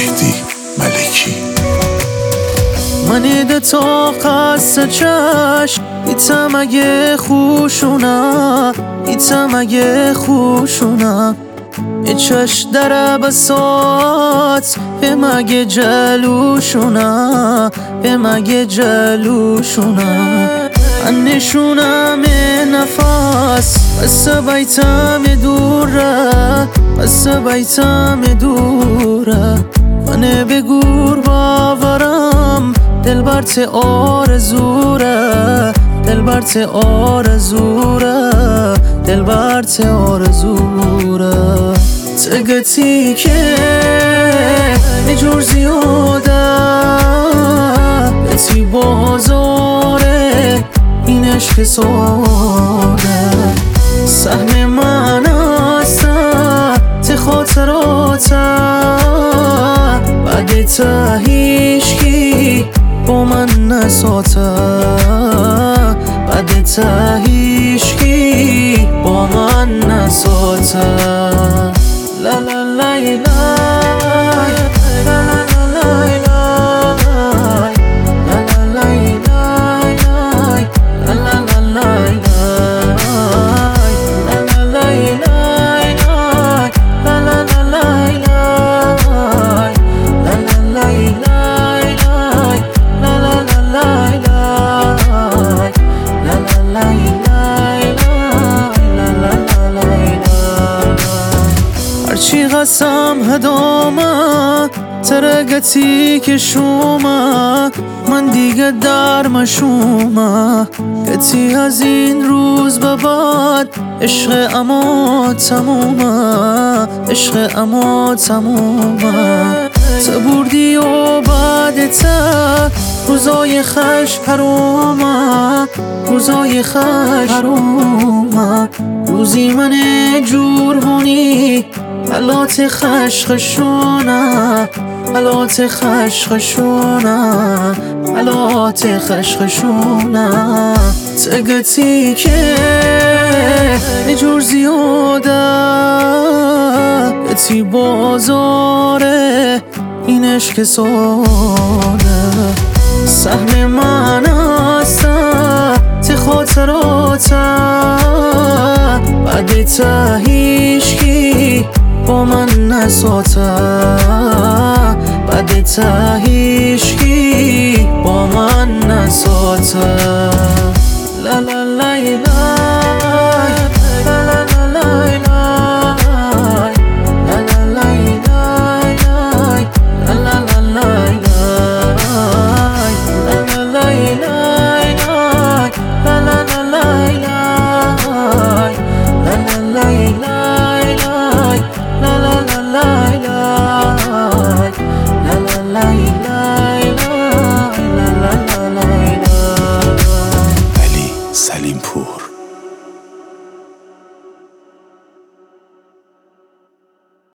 مهدی ملکی. منی ده تا قصد چشم ایتم اگه خوشونا، ایتم اگه خوشونا چش در بسات به مگه جلوشونا، به مگه جلوشونا نشونم نفس بس بیتم دوره، بس بیتم دوره منه بگور باورم دل برت آرزوره، دل برت آرزوره، دل برت آرزوره تگتی که نجور زیاده بسی بازاره این عشق ساده سهم من است ته خاطراته بعد ته هیچکی با من نساته، بعد ته هیچکی با من نساته. لا لا لا لا هرچی قسم هدامه ترگتی که شومه من دیگه در مشومه گتی از این روز به بعد عشق اما تمومه، عشق اما تمومه تا بردی و بعد تا روزای خش حرومه، روزای خش حرومه روزی من جور هونی حالات خشخشونه، حالات خشخشونه، حالات خشخشونه تگتی که نجور زیاده گتی بازاره این عشق ساده سهم من است ته خاطراته بعد ته هیچکی با من نساته، بعد ته هیچکی با من نساته. لا لا لا لا سلیم پور.